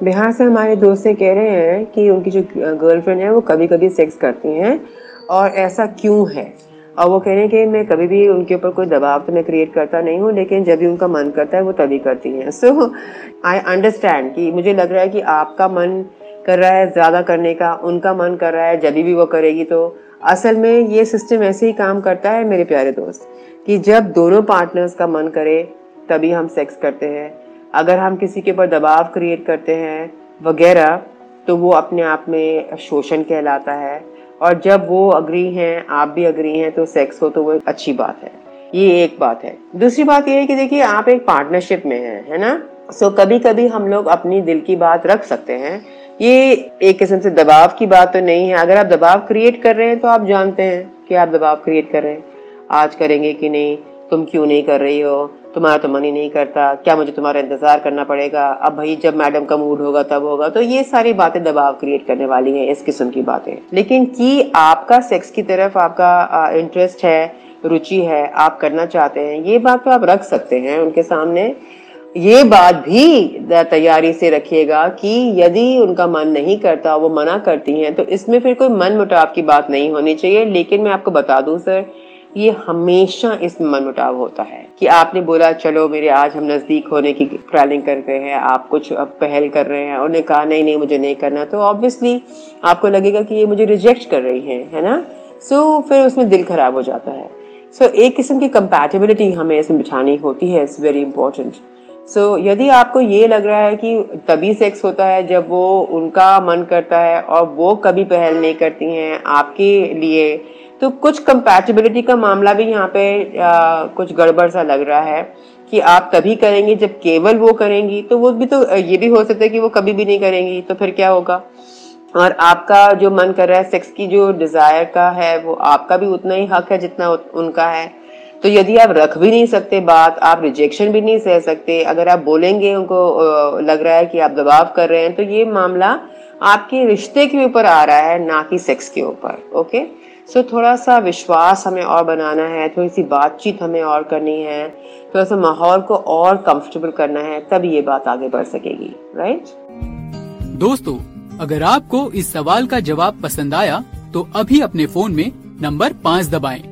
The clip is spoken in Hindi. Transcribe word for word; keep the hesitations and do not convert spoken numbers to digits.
बिहार से हमारे दोस्त से कह रहे हैं कि उनकी जो गर्लफ्रेंड है वो कभी कभी सेक्स करती हैं और ऐसा क्यों है। और वो कह रहे हैं कि मैं कभी भी उनके ऊपर कोई दबाव तो मैं क्रिएट करता नहीं हूँ, लेकिन जब भी उनका मन करता है वो तभी करती हैं। सो आई अंडरस्टैंड कि मुझे लग रहा है कि आपका मन कर रहा है ज़्यादा करने का, उनका मन कर रहा है जब भी वो करेगी। तो असल में ये सिस्टम ऐसे ही काम करता है मेरे प्यारे दोस्त, कि जब दोनों पार्टनर्स का मन करे तभी हम सेक्स करते हैं। अगर हम किसी के ऊपर दबाव क्रिएट करते हैं वगैरह तो वो अपने आप में शोषण कहलाता है। और जब वो अग्री हैं, आप भी अग्री हैं, तो सेक्स हो तो वो अच्छी बात है। ये एक बात है। दूसरी बात ये है कि देखिए आप एक पार्टनरशिप में हैं, है ना। सो कभी कभी हम लोग अपनी दिल की बात रख सकते हैं। ये एक किस्म से दबाव की बात तो नहीं है। अगर आप दबाव क्रिएट कर रहे हैं तो आप जानते हैं कि आप दबाव क्रिएट कर रहे हैं। आज करेंगे कि नहीं, तुम क्यों नहीं कर रही हो, तुम्हारा तो मन ही नहीं करता, क्या मुझे तुम्हारा इंतजार करना पड़ेगा, अब भाई जब मैडम का मूड होगा तब होगा। तो ये सारी बातें दबाव क्रिएट करने वाली हैं, इस किस्म की बातें। लेकिन कि आपका सेक्स की तरफ आपका इंटरेस्ट है, रुचि है, आप करना चाहते हैं, ये बात तो आप रख सकते हैं उनके सामने। ये बात भी तैयारी से रखिएगा कि यदि उनका मन नहीं करता, वो मना करती हैं, तो इसमें फिर कोई मन मुटाव की बात नहीं होनी चाहिए। लेकिन मैं आपको बता दूं सर, ये हमेशा इसमें मनमुटाव होता है कि आपने बोला चलो मेरे आज हम नजदीक होने की प्लानिंग कर रहे हैं, आप कुछ अब पहल कर रहे हैं, उन्होंने कहा नहीं नहीं मुझे नहीं करना, तो ऑब्वियसली आपको लगेगा कि ये मुझे रिजेक्ट कर रही हैं, है ना। सो so, फिर उसमें दिल खराब हो जाता है। सो so, एक किस्म की कंपैटिबिलिटी हमें इसमें बिछानी होती है, इट्स वेरी इंपॉर्टेंट। सो यदि आपको ये लग रहा है कि तभी सेक्स होता है जब वो उनका मन करता है और वो कभी पहल नहीं करती हैं आपके लिए, तो कुछ कंपैटिबिलिटी का मामला भी यहाँ पे आ, कुछ गड़बड़ सा लग रहा है कि आप तभी करेंगे जब केवल वो करेंगी। तो वो भी तो ये भी हो सकता है कि वो कभी भी नहीं करेंगी, तो फिर क्या होगा। और आपका जो मन कर रहा है, सेक्स की जो डिजायर का है, वो आपका भी उतना ही हक है जितना उनका है। तो यदि आप रख भी नहीं सकते बात, आप रिजेक्शन भी नहीं सह सकते, अगर आप बोलेंगे उनको लग रहा है कि आप दबाव कर रहे हैं, तो ये मामला आपके रिश्ते के ऊपर आ रहा है, ना कि सेक्स के ऊपर। ओके, सो so, थोड़ा सा विश्वास हमें और बनाना है, थोड़ी सी बातचीत हमें और करनी है, थोड़ा सा माहौल को और कंफर्टेबल करना है, तब ये बात आगे बढ़ सकेगी। राइट दोस्तों, अगर आपको इस सवाल का जवाब पसंद आया तो अभी अपने फोन में नंबर पाँच दबाएं